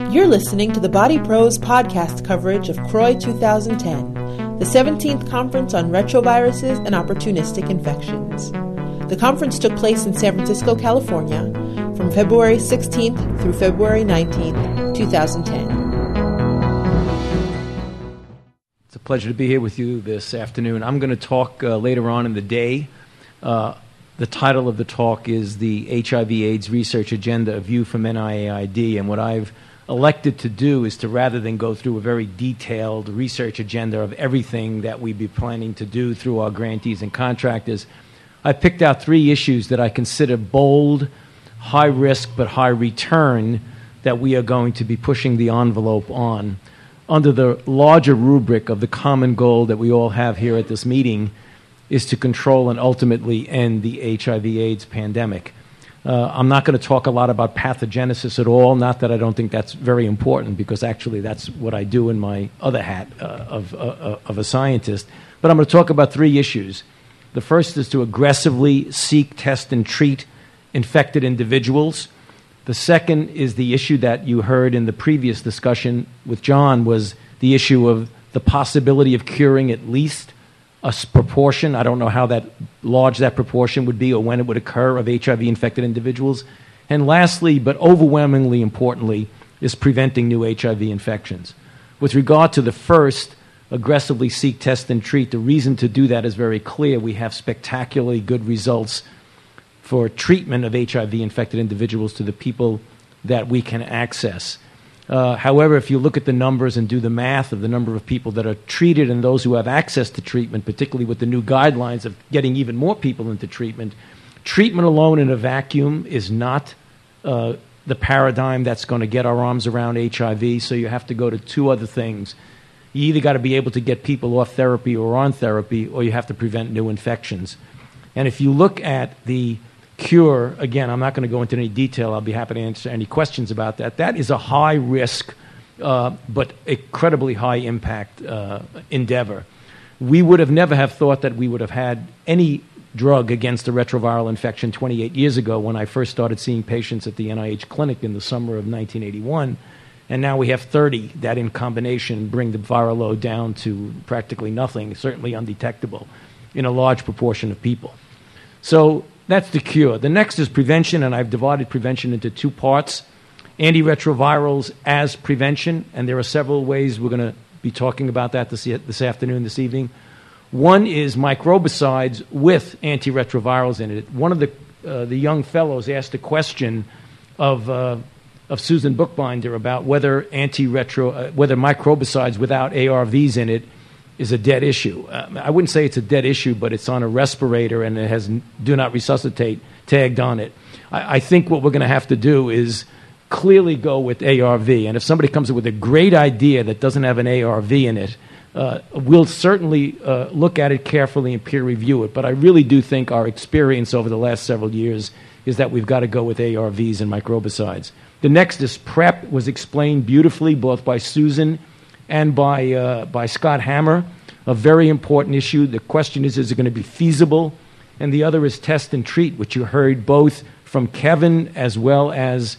You're listening to the Body Pros podcast coverage of CROI 2010, the 17th Conference on Retroviruses and Opportunistic Infections. The conference took place in San Francisco, California, from February 16th through February 19th, 2010. It's a pleasure to be here with you this afternoon. I'm going to talk later on in the day. The title of the talk is the HIV/AIDS Research Agenda, a View from NIAID, and what I've elected to do is to, rather than go through a very detailed research agenda of everything that we be planning to do through our grantees and contractors, I picked out 3 issues that I consider bold, high risk, but high return that we are going to be pushing the envelope on under the larger rubric of the common goal that we all have here at this meeting is to control and ultimately end the HIV/AIDS pandemic. I'm not going to talk a lot about pathogenesis at all, not that I don't think that's very important, because actually that's what I do in my other hat of a scientist. But I'm going to talk about 3 issues. The first is to aggressively seek, test, and treat infected individuals. The second is the issue that you heard in the previous discussion with John, was the issue of the possibility of curing at least a proportion. I don't know how large that proportion would be or when it would occur of HIV-infected individuals. And lastly, but overwhelmingly importantly, is preventing new HIV infections. With regard to the first, aggressively seek, test, and treat, the reason to do that is very clear. We have spectacularly good results for treatment of HIV-infected individuals to the people that we can access. However, if you look at the numbers and do the math of the number of people that are treated and those who have access to treatment, particularly with the new guidelines of getting even more people into treatment, treatment alone in a vacuum is not the paradigm that's going to get our arms around HIV, so you have to go to 2 other things. You either got to be able to get people off therapy or on therapy, or you have to prevent new infections. And if you look at the cure, again, I'm not going to go into any detail. I'll be happy to answer any questions about that. That is a high risk, but incredibly high impact endeavor. We would have never have thought that we would have had any drug against a retroviral infection 28 years ago when I first started seeing patients at the NIH clinic in the summer of 1981. And now we have 30 that in combination bring the viral load down to practically nothing, certainly undetectable in a large proportion of people. So that's the cure. The next is prevention, and I've divided prevention into 2 parts. Antiretrovirals as prevention, and there are several ways we're going to be talking about that this afternoon, this evening. One is microbicides with antiretrovirals in it. One of the young fellows asked a question of Susan Bookbinder about whether whether microbicides without ARVs in it is a dead issue. I wouldn't say it's a dead issue, but it's on a respirator and it has do not resuscitate tagged on it. I think what we're going to have to do is clearly go with ARV. And if somebody comes up with a great idea that doesn't have an ARV in it, we'll certainly look at it carefully and peer review it. But I really do think our experience over the last several years is that we've got to go with ARVs and microbicides. The next is PrEP, was explained beautifully both by Susan and by Scott Hammer, a very important issue. The question is it going to be feasible? And the other is test and treat, which you heard both from Kevin as well as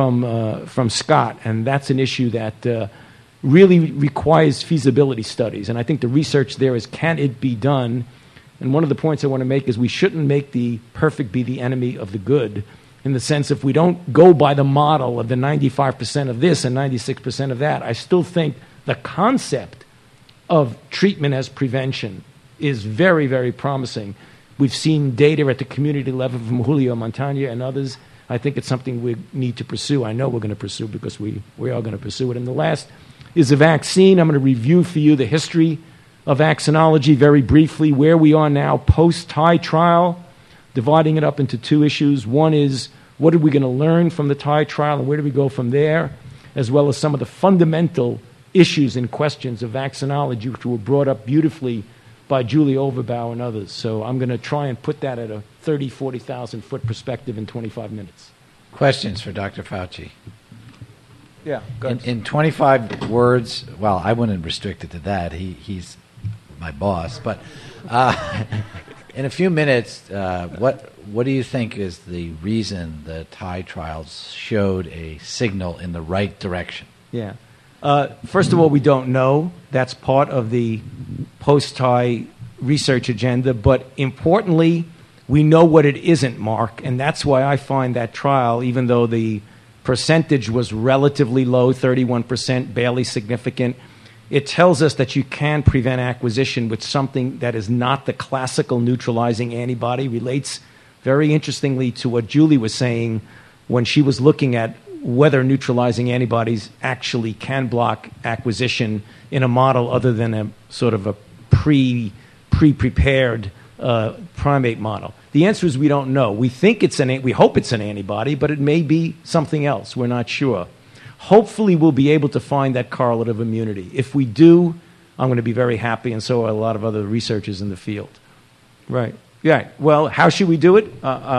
from Scott. And that's an issue that really requires feasibility studies. And I think the research there is, can it be done? And one of the points I want to make is we shouldn't make the perfect be the enemy of the good, in the sense if we don't go by the model of the 95% of this and 96% of that, I still think the concept of treatment as prevention is very, very promising. We've seen data at the community level from Julio Montaña and others. I think it's something we need to pursue. I know we're going to pursue because we are going to pursue it. And the last is the vaccine. I'm going to review for you the history of vaccinology very briefly, where we are now post-TIE trial, dividing it up into 2 issues. One is, what are we going to learn from the TIE trial and where do we go from there, as well as some of the fundamental issues and questions of vaccinology, which were brought up beautifully by Julie Overbauer and others. So I'm going to try and put that at a 30, 40,000 foot perspective in 25 minutes. Questions for Dr. Fauci? Yeah, go ahead. In 25 words, well, I wouldn't restrict it to that. He's my boss. But in a few minutes, what do you think is the reason the TIE trials showed a signal in the right direction? Yeah. First of all, we don't know. That's part of the post-high research agenda. But importantly, we know what it isn't, Mark. And that's why I find that trial, even though the percentage was relatively low, 31%, barely significant, it tells us that you can prevent acquisition with something that is not the classical neutralizing antibody. Relates very interestingly to what Julie was saying when she was looking at whether neutralizing antibodies actually can block acquisition in a model other than a sort of a pre-prepared primate model. The answer is we don't know. We think we hope it's an antibody, but it may be something else. We're not sure. Hopefully, we'll be able to find that correlative immunity. If we do, I'm going to be very happy, and so are a lot of other researchers in the field. Right. Yeah. Well, how should we do it?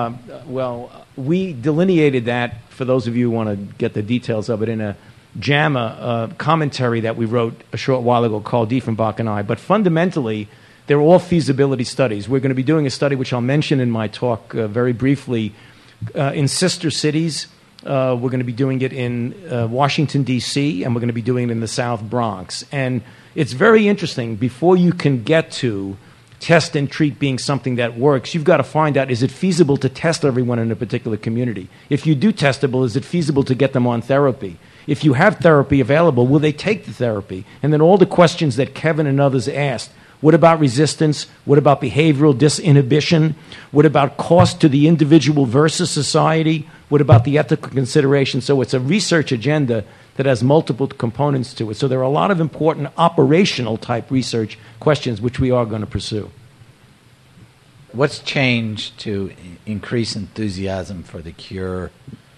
We delineated that, for those of you who want to get the details of it, in a JAMA commentary that we wrote a short while ago called Diefenbach and I. But fundamentally, they're all feasibility studies. We're going to be doing a study, which I'll mention in my talk very briefly, in sister cities. We're going to be doing it in Washington, D.C., and we're going to be doing it in the South Bronx. And it's very interesting. Before you can get to test and treat being something that works, you've got to find out, is it feasible to test everyone in a particular community? If you do testable, is it feasible to get them on therapy? If you have therapy available, will they take the therapy? And then all the questions that Kevin and others asked. What about resistance? What about behavioral disinhibition? What about cost to the individual versus society? What about the ethical consideration? So it's a research agenda that has multiple components to it. So there are a lot of important operational type research questions which we are going to pursue. What's changed to increase enthusiasm for the cure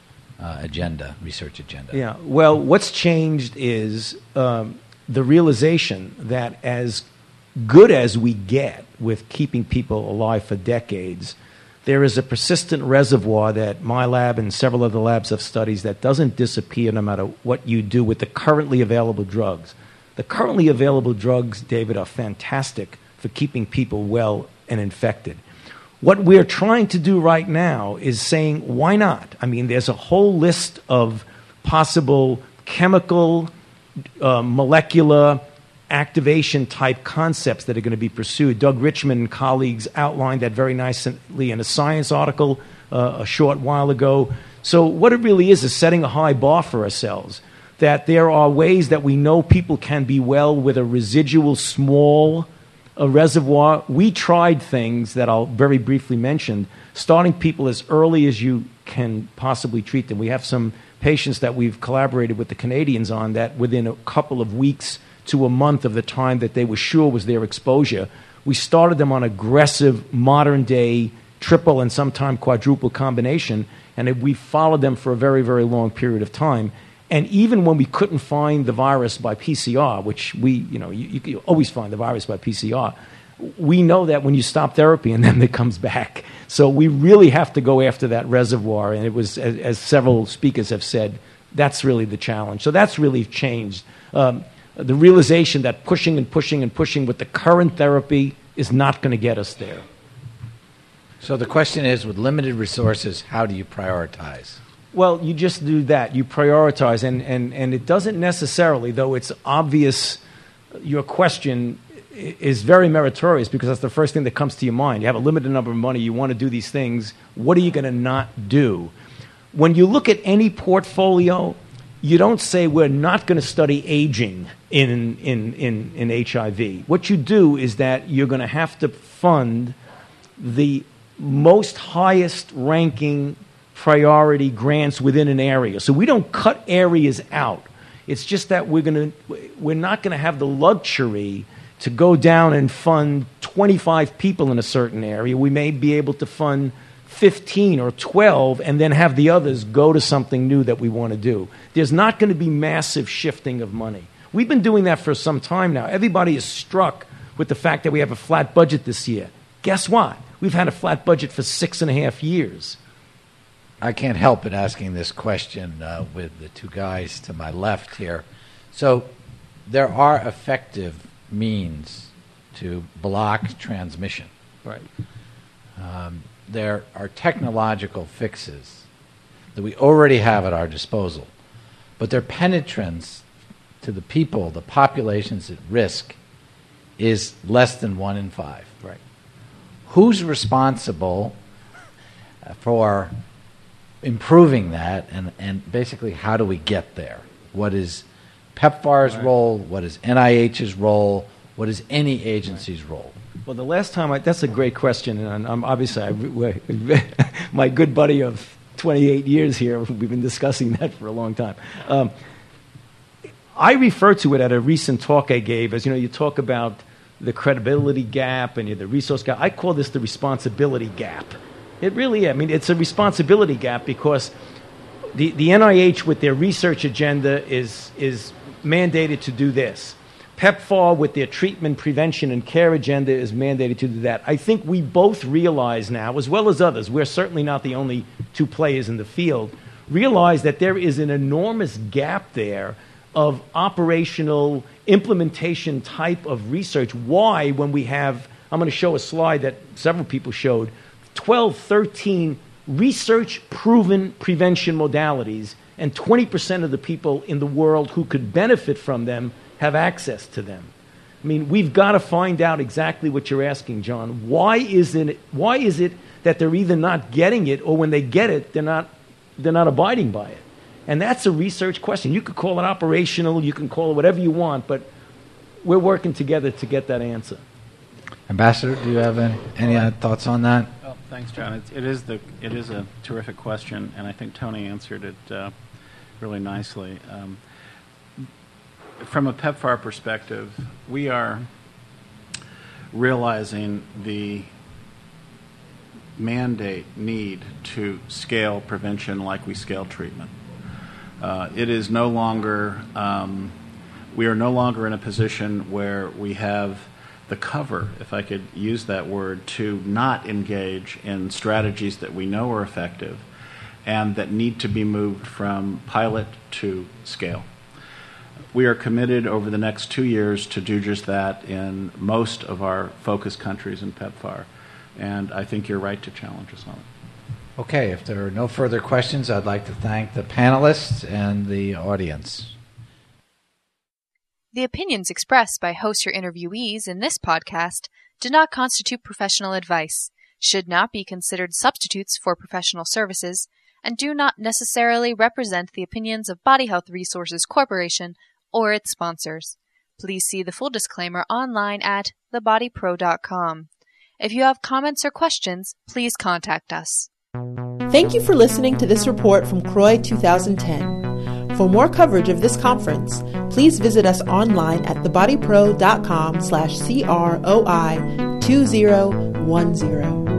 research agenda? Yeah, well, what's changed is the realization that as good as we get with keeping people alive for decades, there is a persistent reservoir that my lab and several other labs have studies that doesn't disappear no matter what you do with the currently available drugs. The currently available drugs, David, are fantastic for keeping people well and infected. What we're trying to do right now is saying, why not? I mean, there's a whole list of possible chemical, molecular, activation type concepts that are going to be pursued. Doug Richmond and colleagues outlined that very nicely in a Science article a short while ago. So what it really is setting a high bar for ourselves, that there are ways that we know people can be well with a residual small reservoir. We tried things that I'll very briefly mention, starting people as early as you can possibly treat them. We have some patients that we've collaborated with the Canadians on that within a couple of weeks to a month of the time that they were sure was their exposure, we started them on aggressive modern-day triple and sometimes quadruple combination, and we followed them for a very, very long period of time. And even when we couldn't find the virus by PCR, which you always find the virus by PCR, we know that when you stop therapy and then it comes back. So we really have to go after that reservoir, and it was, as several speakers have said, that's really the challenge. So that's really changed. The realization that pushing and pushing and pushing with the current therapy is not going to get us there. So the question is, with limited resources, how do you prioritize? Well, you just do that. You prioritize, and it doesn't necessarily, though it's obvious, your question is very meritorious because that's the first thing that comes to your mind. You have a limited number of money. You want to do these things. What are you going to not do? When you look at any portfolio, you don't say we're not going to study aging in HIV. What you do is that you're going to have to fund the most highest ranking priority grants within an area. So we don't cut areas out. It's just that we're not going to have the luxury to go down and fund 25 people in a certain area. We may be able to fund 15 or 12 and then have the others go to something new that we want to do. There's not going to be massive shifting of money. We've been doing that for some time now. Everybody is struck with the fact that we have a flat budget this year. Guess what? We've had a flat budget for 6.5 years. I can't help but asking this question with the two guys to my left here. So there are effective means to block transmission. Right. There are technological fixes that we already have at our disposal but their penetrance to the people, the populations at risk, is less than 1 in 5. Right. Who's responsible for improving that, and basically how do we get there? What is PEPFAR's role? What is NIH's role? What is any agency's role? Well, the last time, that's a great question, and I'm obviously my good buddy of 28 years here, we've been discussing that for a long time. I refer to it at a recent talk I gave as, you talk about the credibility gap and the resource gap. I call this the responsibility gap. It really, it's a responsibility gap because the NIH with their research agenda is mandated to do this. PEPFAR with their treatment, prevention, and care agenda is mandated to do that. I think we both realize now, as well as others, we're certainly not the only two players in the field, realize that there is an enormous gap there of operational implementation type of research. Why, when we have, I'm going to show a slide that several people showed, 12, 13 research-proven prevention modalities, and 20% of the people in the world who could benefit from them have access to them. We've got to find out exactly what you're asking, John. Why is it that they're either not getting it, or when they get it, they're not abiding by it? And that's a research question. You could call it operational, you can call it whatever you want, but we're working together to get that answer. Ambassador, do you have any thoughts on that? Well, thanks, John. It is a terrific question, and I think Tony answered it really nicely. From a PEPFAR perspective, we are realizing the mandate need to scale prevention like we scale treatment. It is no longer, we are no longer in a position where we have the cover, if I could use that word, to not engage in strategies that we know are effective and that need to be moved from pilot to scale. We are committed over the next 2 years to do just that in most of our focus countries in PEPFAR, and I think you're right to challenge us on it. Okay, if there are no further questions, I'd like to thank the panelists and the audience. The opinions expressed by hosts or interviewees in this podcast do not constitute professional advice, should not be considered substitutes for professional services, and do not necessarily represent the opinions of Body Health Resources Corporation or its sponsors. Please see the full disclaimer online at thebodypro.com. If you have comments or questions, please contact us. Thank you for listening to this report from CROI 2010. For more coverage of this conference, please visit us online at thebodypro.com/CROI2010.